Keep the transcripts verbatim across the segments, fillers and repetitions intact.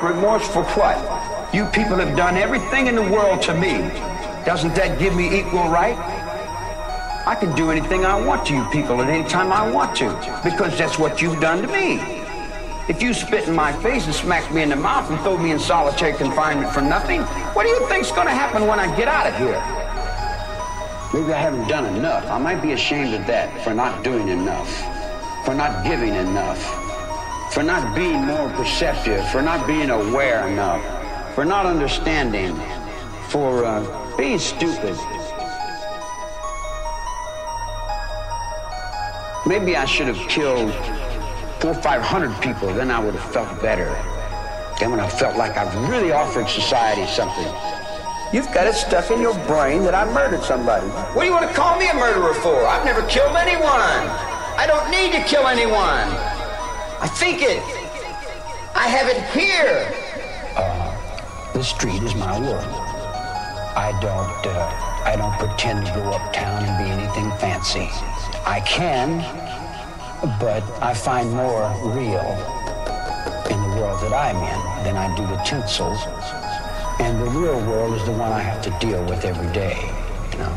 remorse for what? You people have done everything in the world to me. Doesn't that give me equal right? I can do anything I want to you people at any time I want to, because that's what you've done to me. If you spit in my face and smack me in the mouth and throw me in solitary confinement for nothing, what do you think's gonna happen when I get out of here? Maybe I haven't done enough. I might be ashamed of that, for not doing enough, for not giving enough, for not being more perceptive, for not being aware enough, for not understanding, for uh, being stupid. Maybe I should have killed four or five hundred people, then I would have felt better. Then when I felt like I've really offered society something. You've got it stuck in your brain that I murdered somebody. What do you want to call me a murderer for? I've never killed anyone. I don't need to kill anyone. I think it. I have it here. Uh, the street is my world. I don't, uh, I don't pretend to go uptown and be anything fancy. I can, but I find more real in the world that I'm in than I do the tinsels. And the real world is the one I have to deal with every day, you know.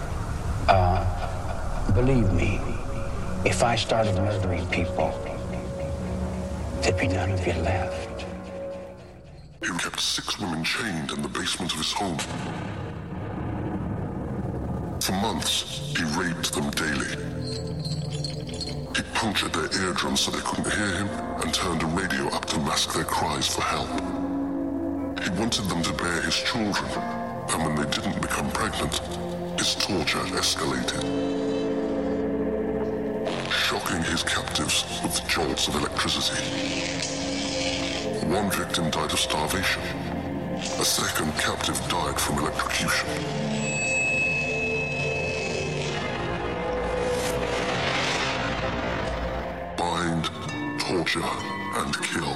Uh, believe me, if I started murdering people, there'd be none of you left. He kept six women chained in the basement of his home. For months, he raped them daily. He punctured their eardrums so they couldn't hear him and turned a radio up to mask their cries for help. He wanted them to bear his children, and when they didn't become pregnant, his torture escalated. Shocking his captives with jolts of electricity. One victim died of starvation. A second captive died from electrocution. Bind, torture, and kill.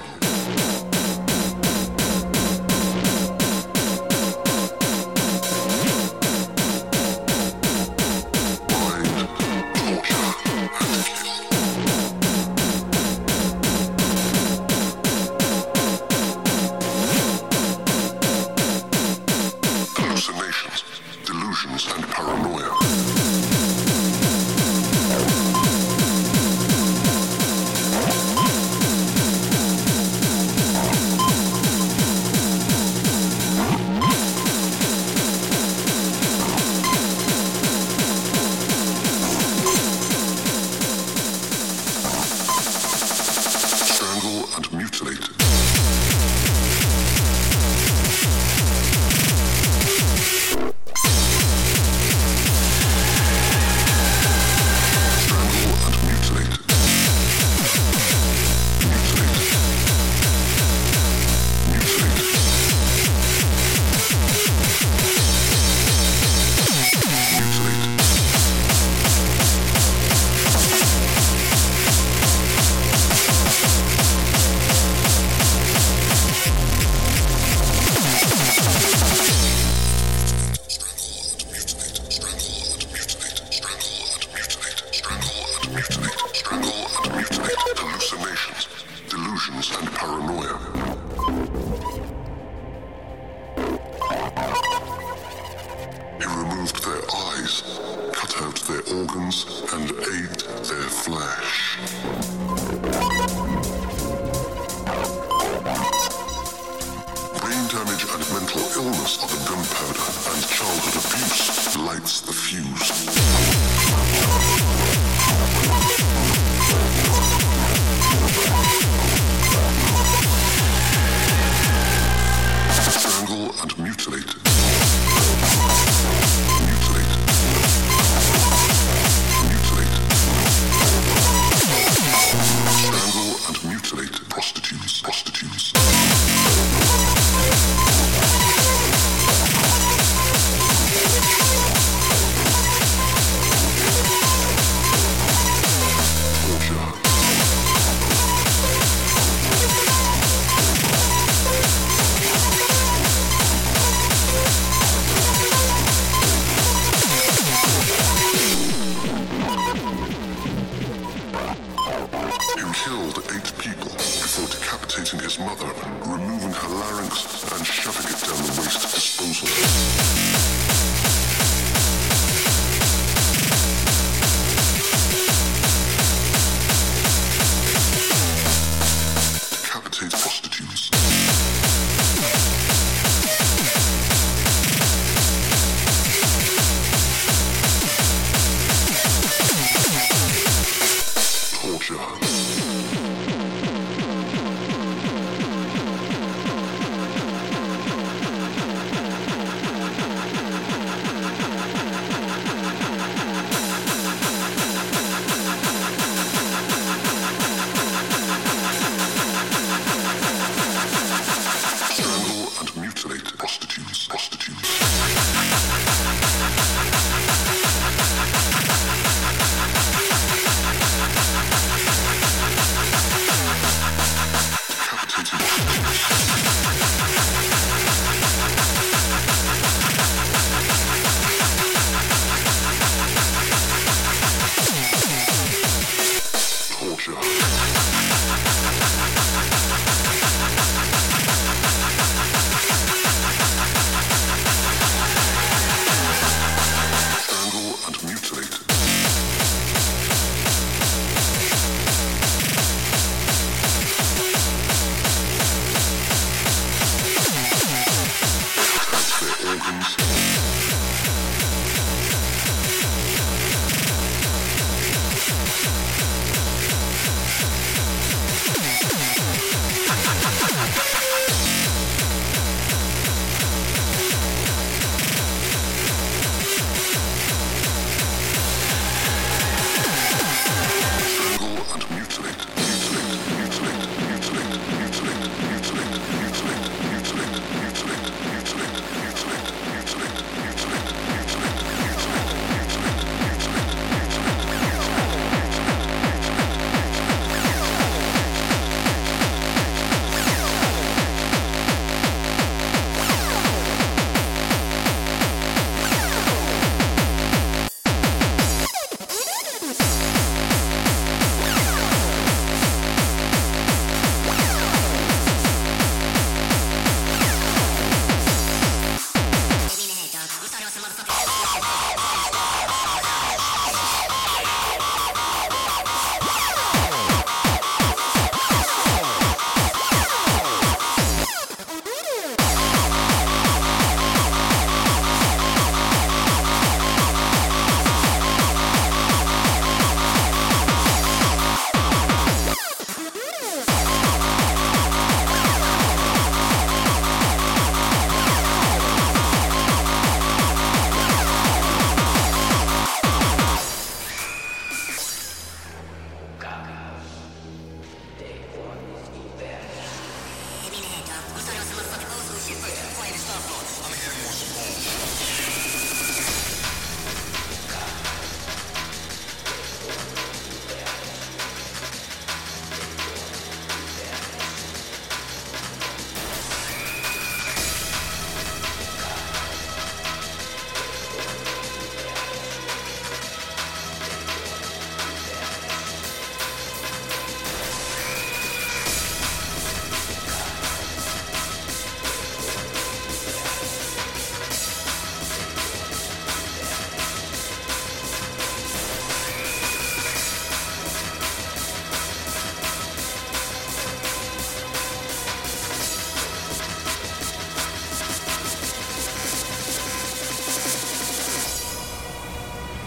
Mutilate. Mutilate.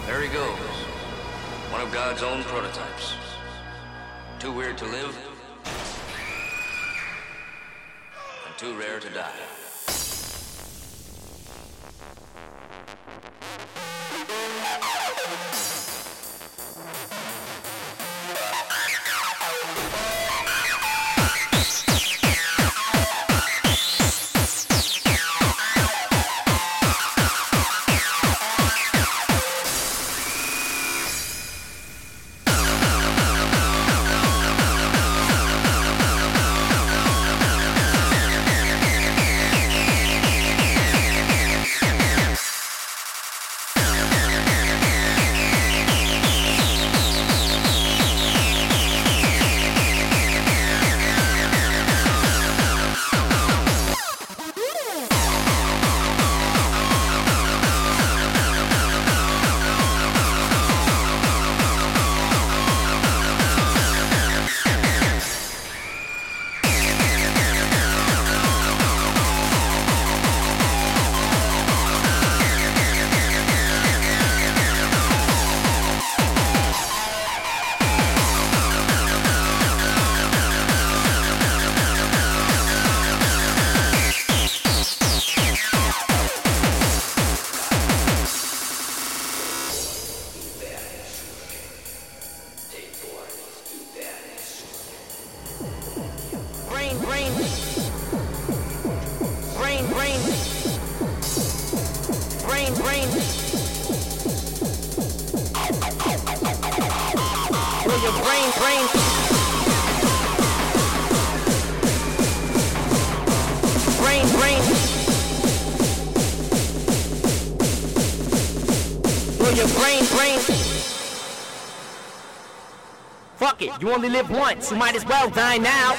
There he goes. One of God's own prototypes. Too weird to live, and too rare to die. Fuck it, you only live once, you might as well die now.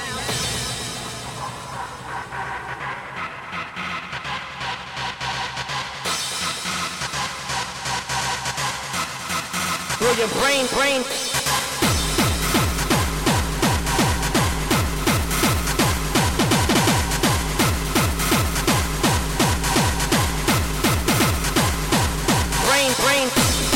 Throw your brain, brain. Brain, brain.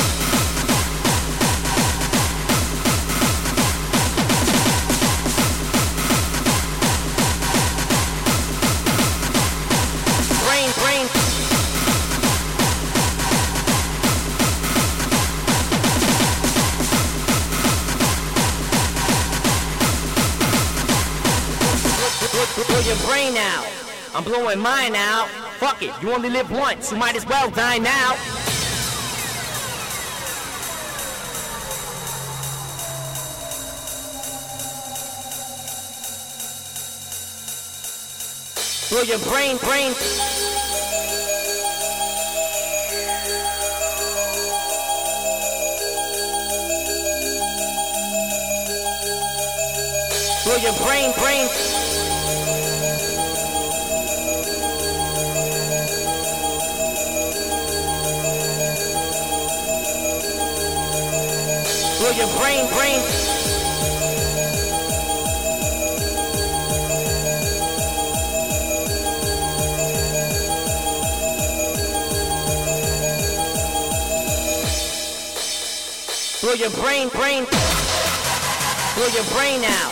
Blow your brain out. I'm blowing mine out. Fuck it, you only live once, you might as well die now. Blow your brain, brain. Blow your brain, brain. Blow your brain, brain. Blow your brain, brain. Blow your brain out.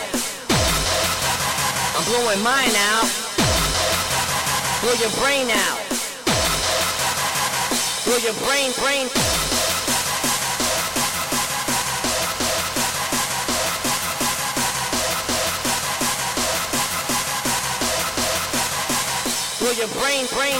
I'm blowing mine out. Blow your brain out. Blow your brain, brain. Blow your brain, brain.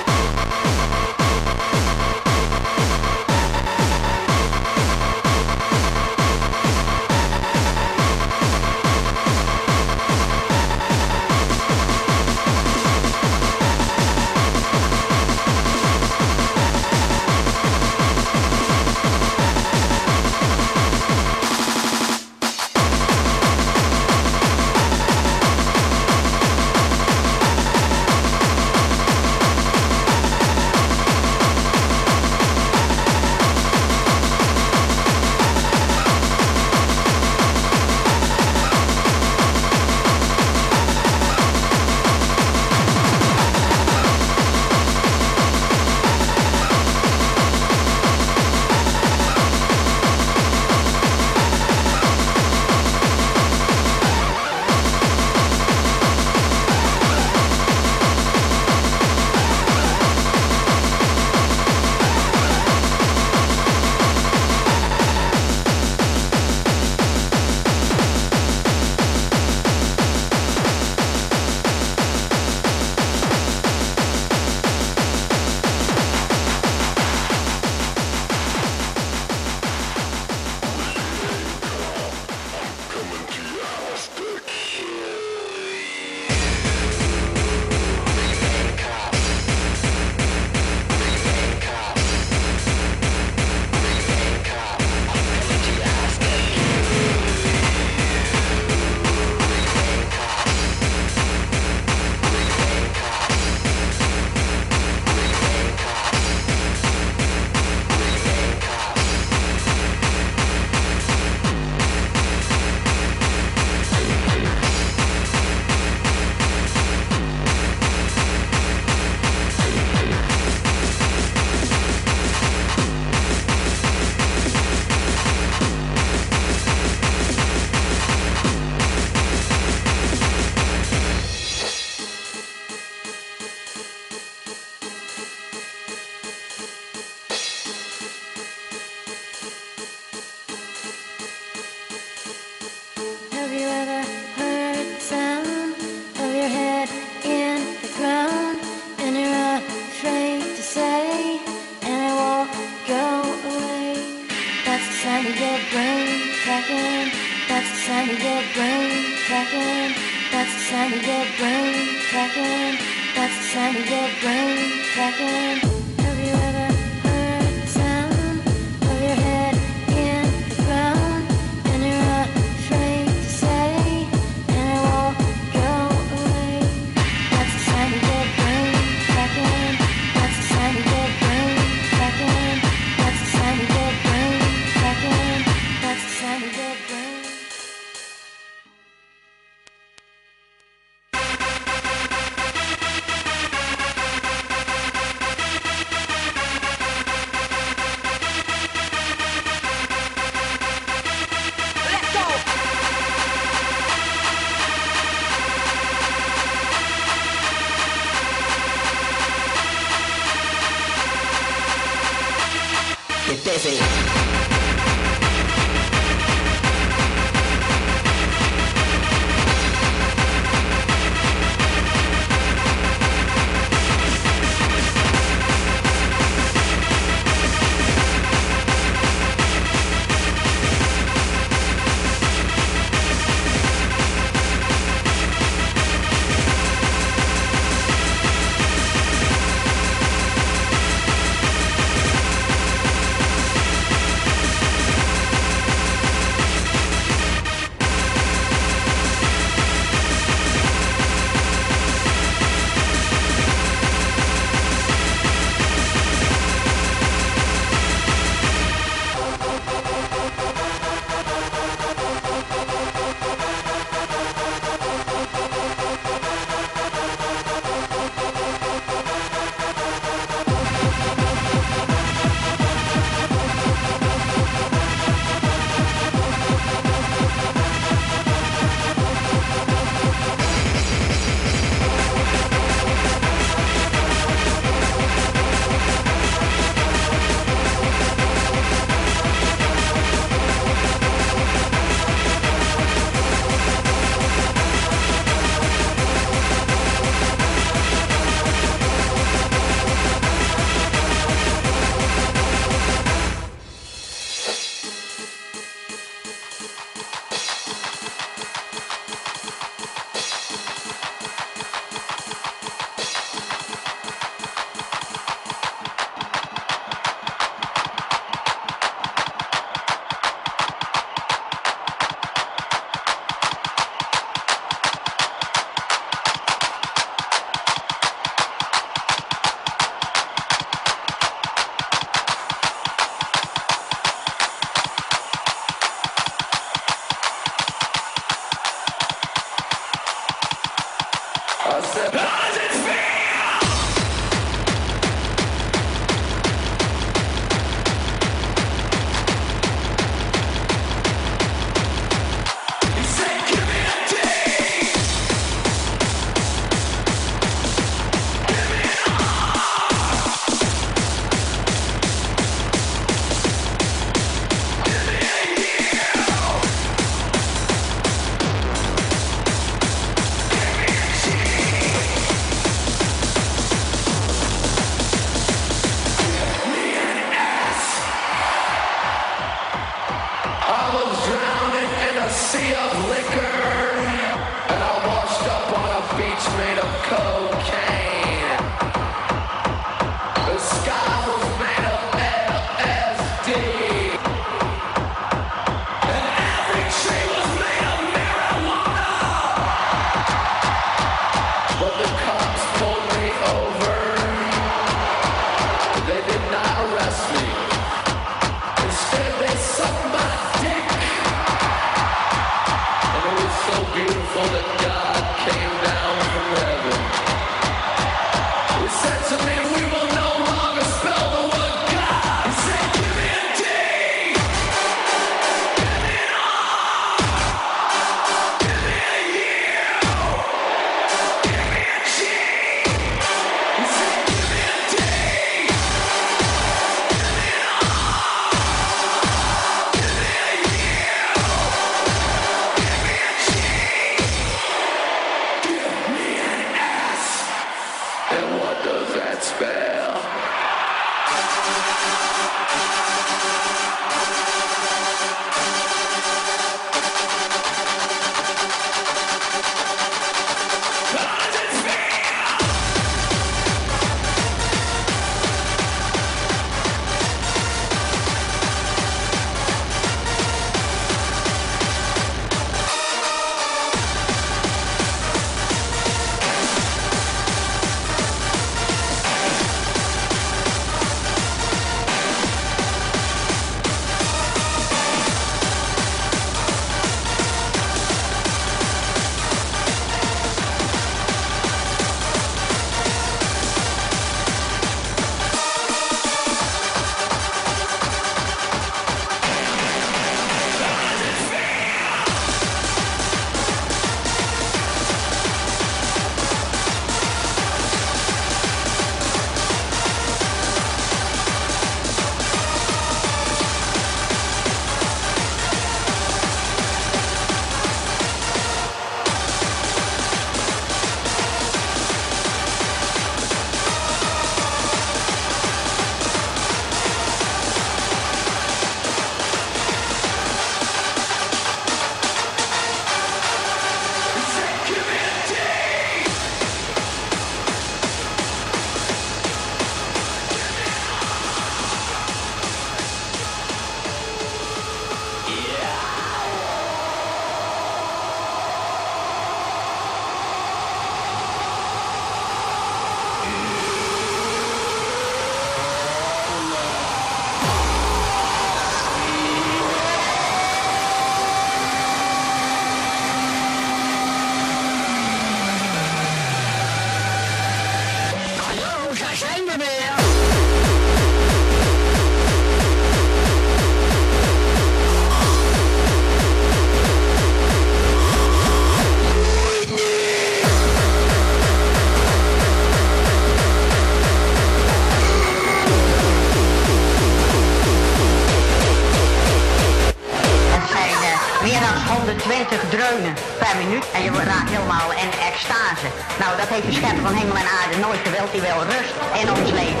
honderdtwintig dreunen per minuut en je raakt helemaal in extase. Nou, dat heeft de schepper van hemel en aarde nooit gewild. Die wil rust in ons leven.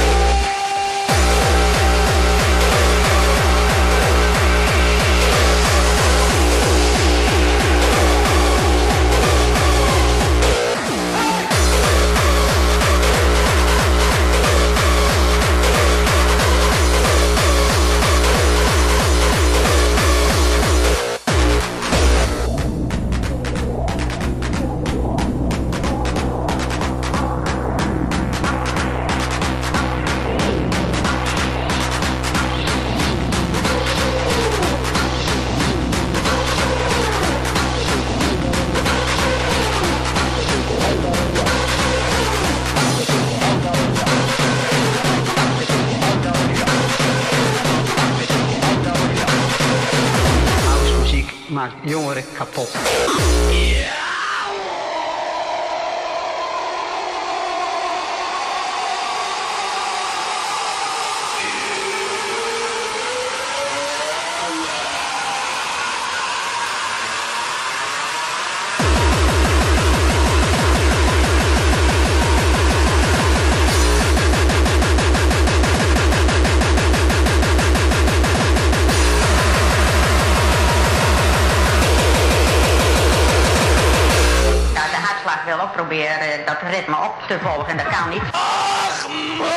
Maakt jongeren kapot. wil ook proberen dat ritme op te volgen. Dat kan niet. Ach, man!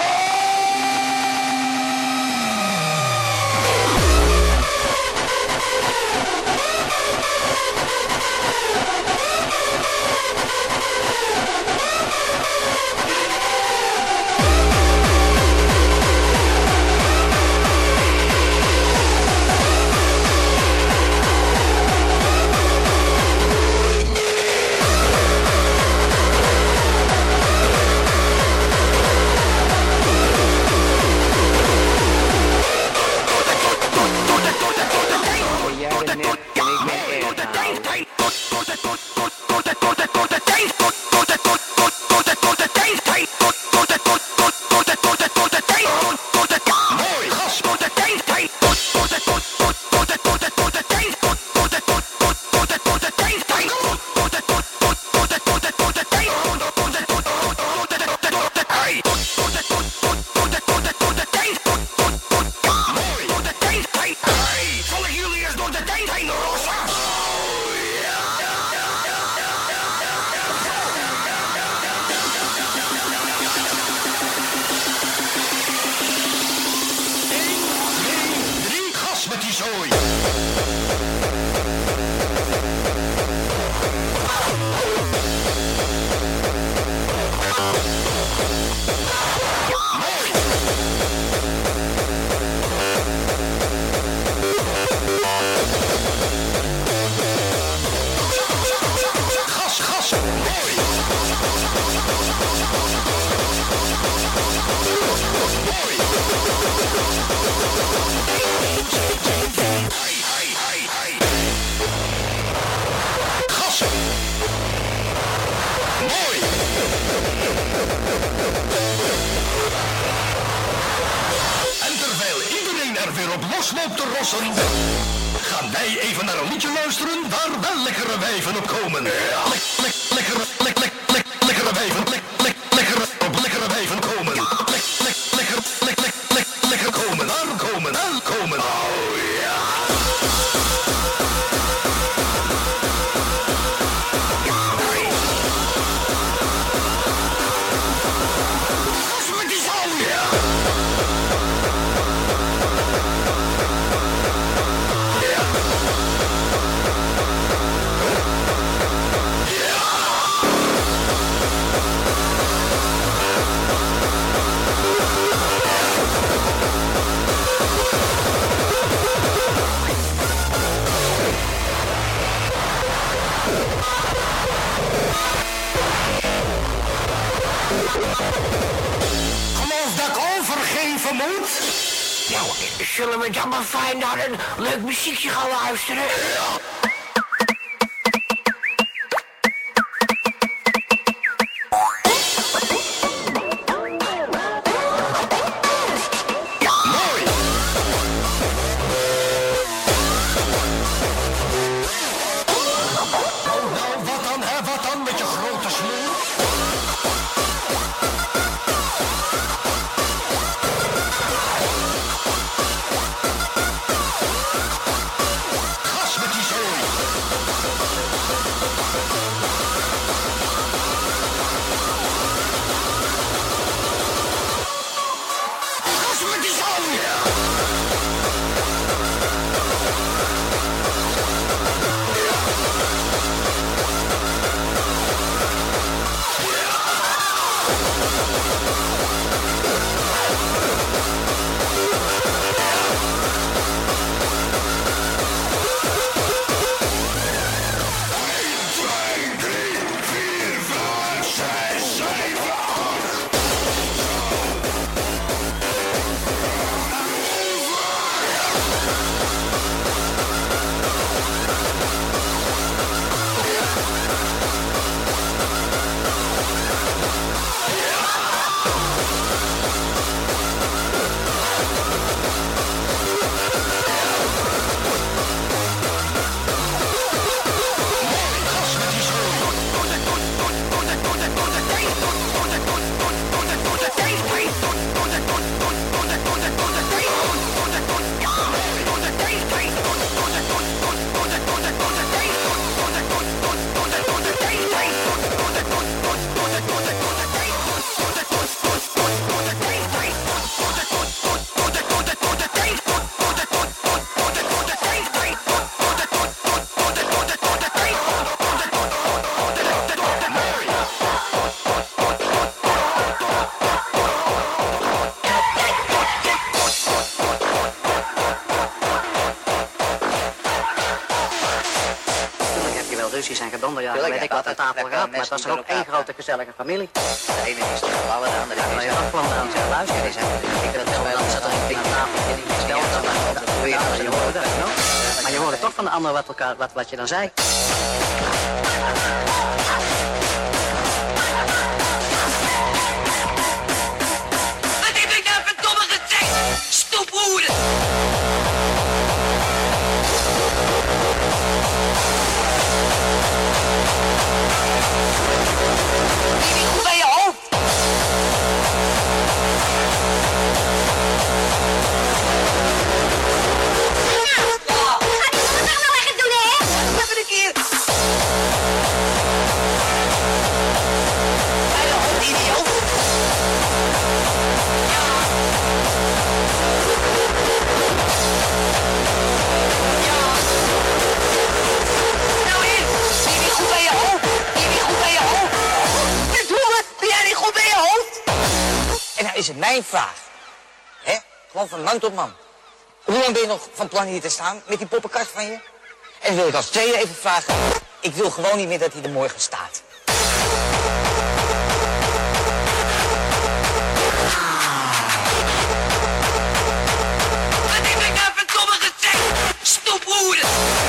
Gaan wij even naar een liedje luisteren waar wel lekkere wijven op komen. Lek, lek, lekkere, lek, lek, lek, lekkere wijven, lek, lek, lekkere, op lekkere wijven komen. Lek, lek, lekker, lek, lek, lek, lekker komen, daar komen, daar komen. Oh ja. Gas met die zon, ja. vermoed? Nou, zullen we dan maar fijn naar een leuk muziekje gaan luisteren? Ja. Ruzies en gedonder, ja, weet ik wat aan tafel gaat, maar het was er ook één grote gezellige familie. De ene is de gevallen, de andere is de afgelopen aan zijn luisteren. Ik heb het wel, dan zat er een ding aan tafel die niet gesteld, dan je hoorde dat nog. Maar je hoorde toch van de ander wat, elkaar, wat, wat je dan zei. Wat heb ik nou verdomme gezegd? Stoephoeden! Goed bij je hoofd! Is het mijn vraag? Hè? Gewoon van man tot man. Hoe lang ben je nog van plan hier te staan met die poppenkast van je? En dan wil ik als tweede even vragen. Ik wil gewoon niet meer dat hij er morgen staat. Wat heb ik nou verdomme gezegd? Stoephoeden!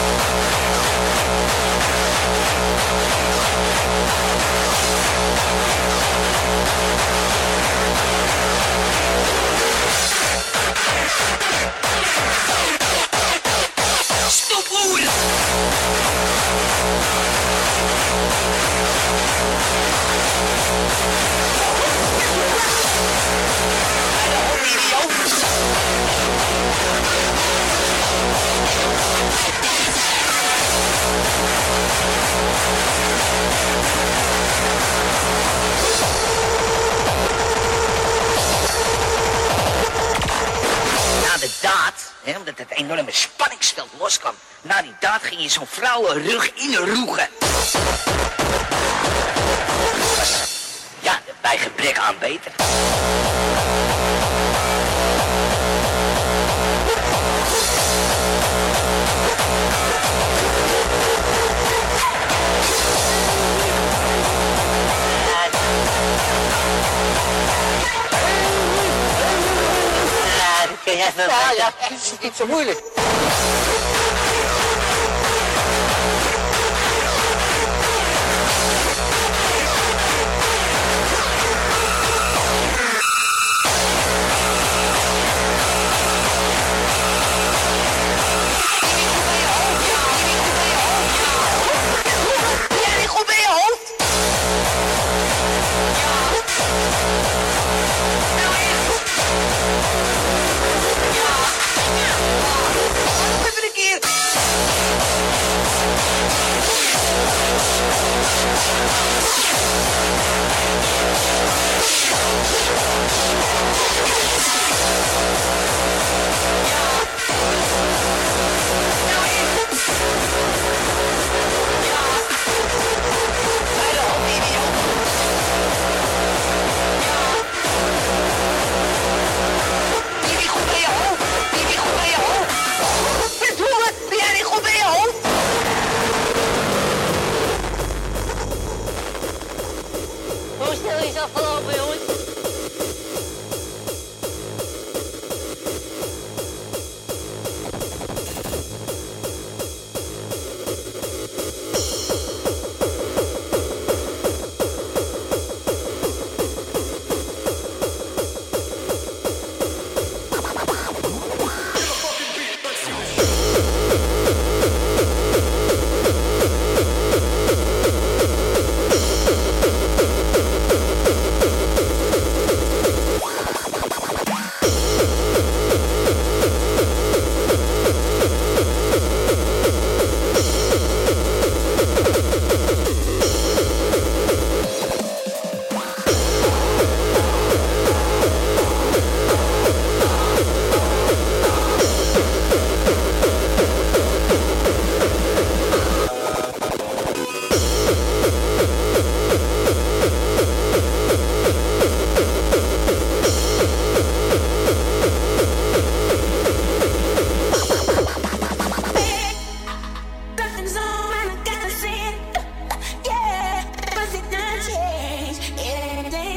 Stoephoeden! Na de daad, hè, omdat het enorme spanningsveld loskwam, na die daad ging je zo'n vrouwenrug inroegen. Ja, bij gebrek aan beter. Kun je even... Ja, ja, het is niet zo moeilijk.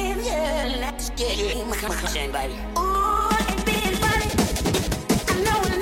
Baby. Ooh, it been funny. I know